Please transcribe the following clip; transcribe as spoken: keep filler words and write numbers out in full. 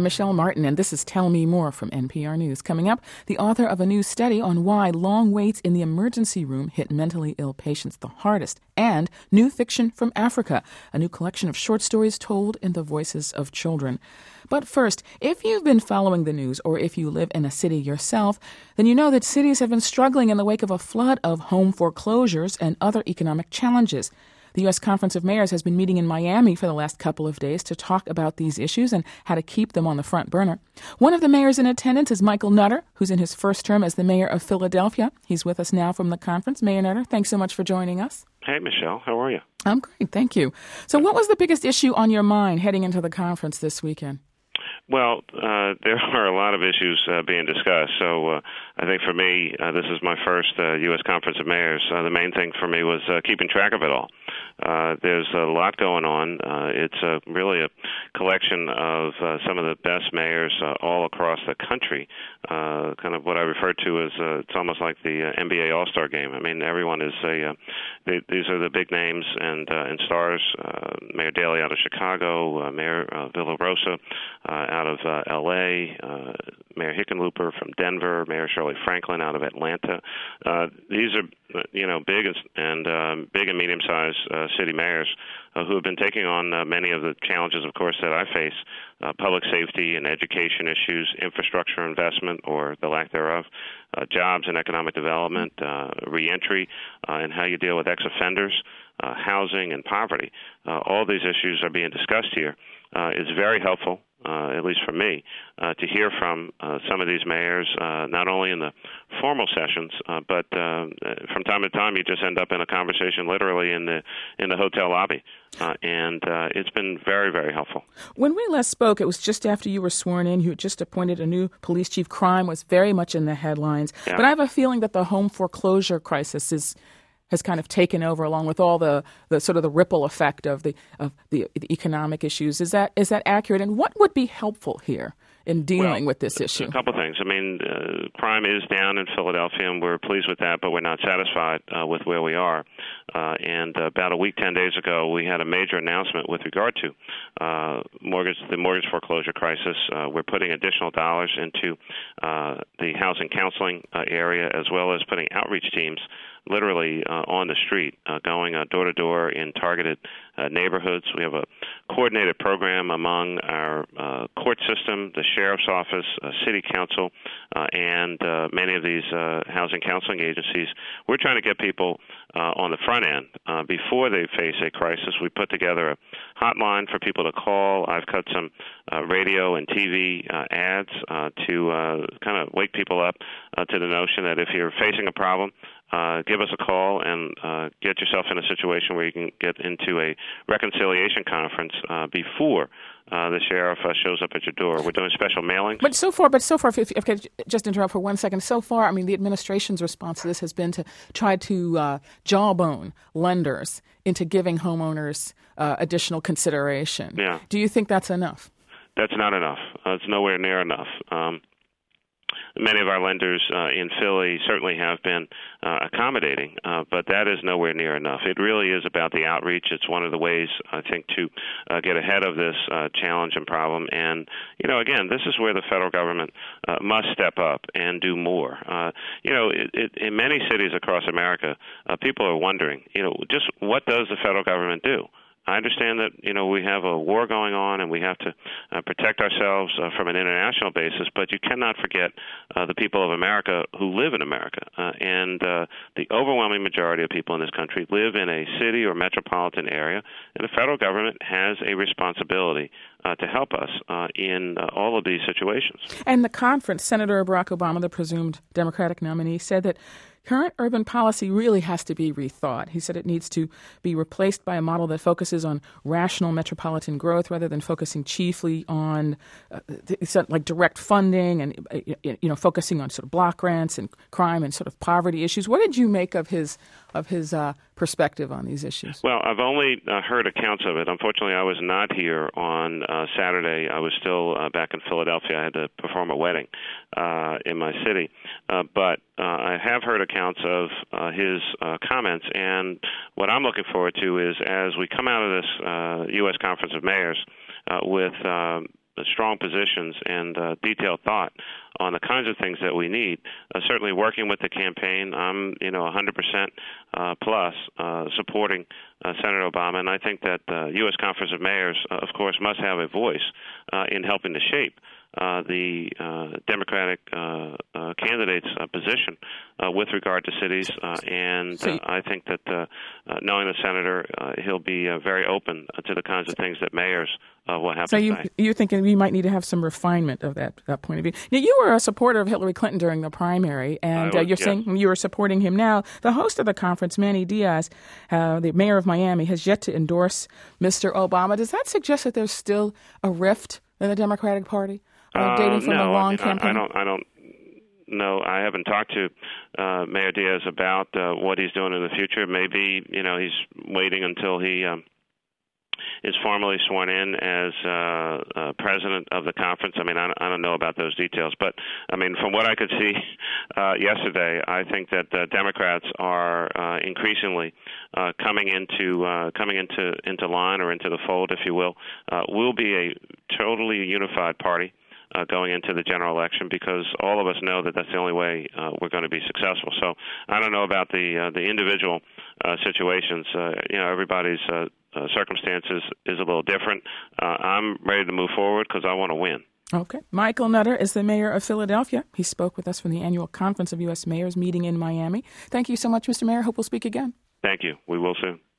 I'm Michelle Martin, and this is Tell Me More from N P R News. Coming up, the author of a new study on why long waits in the emergency room hit mentally ill patients the hardest, and new fiction from Africa, a new collection of short stories told in the voices of children. But first, if you've been following the news or if you live in a city yourself, then you know that cities have been struggling in the wake of a flood of home foreclosures and other economic challenges. The U S Conference of Mayors has been meeting in Miami for the last couple of days to talk about these issues and how to keep them on the front burner. One of the mayors in attendance is Michael Nutter, who's in his first term as the mayor of Philadelphia. He's with us now from the conference. Mayor Nutter, thanks so much for joining us. Hey, Michelle. How are you? I'm great, thank you. So what was the biggest issue on your mind heading into the conference this weekend? Well, uh, there are a lot of issues uh, being discussed. So uh, I think for me, uh, this is my first uh, U S Conference of Mayors. Uh, the main thing for me was uh, keeping track of it all. Uh, there's a lot going on. Uh, it's uh, really a collection of uh, some of the best mayors uh, all across the country. Uh, kind of what I refer to as uh, it's almost like the uh, N B A All-Star game. I mean, everyone is a. Uh, they, these are the big names and uh, and stars. Uh, Mayor Daley out of Chicago, uh, Mayor uh, Villarosa uh, out of uh, L A, uh, Mayor Hickenlooper from Denver, Mayor Shirley Franklin out of Atlanta. Uh, these are, you know, big and um, big and medium-sized uh, city mayors uh, who have been taking on uh, many of the challenges, of course, that I face: uh, public safety and education issues, infrastructure investment or the lack thereof, uh, jobs and economic development, uh, reentry, uh, and how you deal with ex-offenders, uh, housing and poverty. Uh, all these issues are being discussed here. Uh, it's very helpful. Uh, at least for me, uh, to hear from uh, some of these mayors, uh, not only in the formal sessions, uh, but uh, from time to time, you just end up in a conversation literally in the in the hotel lobby, uh, and uh, it's been very, very helpful. When we last spoke, it was just after you were sworn in. You had just appointed a new police chief. Crime was very much in the headlines, yeah. But I have a feeling that the home foreclosure crisis is. has kind of taken over, along with all the, the sort of the ripple effect of the of the, the economic issues. Is that is that accurate? And what would be helpful here in dealing well, with this issue? A couple things. I mean, uh, crime is down in Philadelphia, and we're pleased with that, but we're not satisfied uh, with where we are. Uh, and uh, about a week, ten days ago, we had a major announcement with regard to uh, mortgage, the mortgage foreclosure crisis. Uh, we're putting additional dollars into uh, the housing counseling uh, area, as well as putting outreach teams literally uh, on the street, uh, going uh, door to door in targeted uh, neighborhoods. We have a coordinated program among our uh, court system, the sheriff's office, uh, city council, uh, and uh, many of these uh, housing counseling agencies. We're trying to get people uh, on the front end uh, before they face a crisis. We put together a hotline for people to call. I've cut some uh, radio and T V uh, ads uh, to uh, kind of wake people up uh, to the notion that if you're facing a problem, Uh, give us a call and uh, get yourself in a situation where you can get into a reconciliation conference uh, before uh, the sheriff uh, shows up at your door. We're doing special mailings. But so far, but so far, if, if, if I could just interrupt for one second. So far, I mean, the administration's response to this has been to try to uh, jawbone lenders into giving homeowners uh, additional consideration. Yeah. Do you think that's enough? That's not enough. Uh, it's nowhere near enough. Um, Many of our lenders uh, in Philly certainly have been uh, accommodating, uh, but that is nowhere near enough. It really is about the outreach. It's one of the ways, I think, to uh, get ahead of this uh, challenge and problem. And, you know, again, this is where the federal government uh, must step up and do more. Uh, you know, it, it, in many cities across America, uh, people are wondering, you know, just what does the federal government do? I understand that, you know, we have a war going on and we have to uh, protect ourselves uh, from an international basis, but you cannot forget uh, the people of America who live in America. Uh, and uh, the overwhelming majority of people in this country live in a city or metropolitan area, and the federal government has a responsibility uh, to help us uh, in uh, all of these situations. And the conference, Senator Barack Obama, the presumed Democratic nominee, said that current urban policy really has to be rethought. He said it needs to be replaced by a model that focuses on rational metropolitan growth rather than focusing chiefly on uh, like direct funding and uh, you know focusing on sort of block grants and crime and sort of poverty issues. What did you make of his of his uh, perspective on these issues? Well, I've only uh, heard accounts of it. Unfortunately, I was not here on uh, Saturday. I was still uh, back in Philadelphia. I had to perform a wedding uh, in my city. Uh, but uh, I have heard accounts of uh, his uh, comments, and what I'm looking forward to is as we come out of this uh, U S Conference of Mayors uh, with um, strong positions and uh, detailed thought on the kinds of things that we need. Uh, certainly, working with the campaign, I'm you know one hundred percent uh, plus uh, supporting uh, Senator Obama, and I think that the U S Conference of Mayors, uh, of course, must have a voice uh, in helping to shape Uh, the uh, Democratic uh, uh, candidate's uh, position uh, with regard to cities, uh, and uh, I think that uh, uh, knowing the senator, uh, he'll be uh, very open to the kinds of things that mayors uh, will have so to you, say. you're thinking we might need to have some refinement of that that point of view. Now, you were a supporter of Hillary Clinton during the primary, and was, uh, you're yes. saying you are supporting him now. The host of the conference, Manny Diaz, uh, the mayor of Miami, has yet to endorse Mister Obama. Does that suggest that there's still a rift in the Democratic Party? Uh, dating from uh, no, a long I, mean, campaign? I, I don't. I don't. No, I haven't talked to uh, Mayor Diaz about uh, what he's doing in the future. Maybe you know he's waiting until he um, is formally sworn in as uh, uh, president of the conference. I mean, I don't, I don't know about those details, but I mean, from what I could see uh, yesterday, I think that uh, Democrats are uh, increasingly uh, coming into uh, coming into into line or into the fold, if you will. Uh, we'll be a totally unified party Uh, going into the general election, because all of us know that that's the only way uh, we're going to be successful. So I don't know about the uh, the individual uh, situations. Uh, you know, everybody's uh, uh, circumstances is a little different. Uh, I'm ready to move forward because I want to win. Okay. Michael Nutter is the mayor of Philadelphia. He spoke with us from the annual Conference of U S Mayors meeting in Miami. Thank you so much, Mister Mayor. Hope we'll speak again. Thank you. We will soon.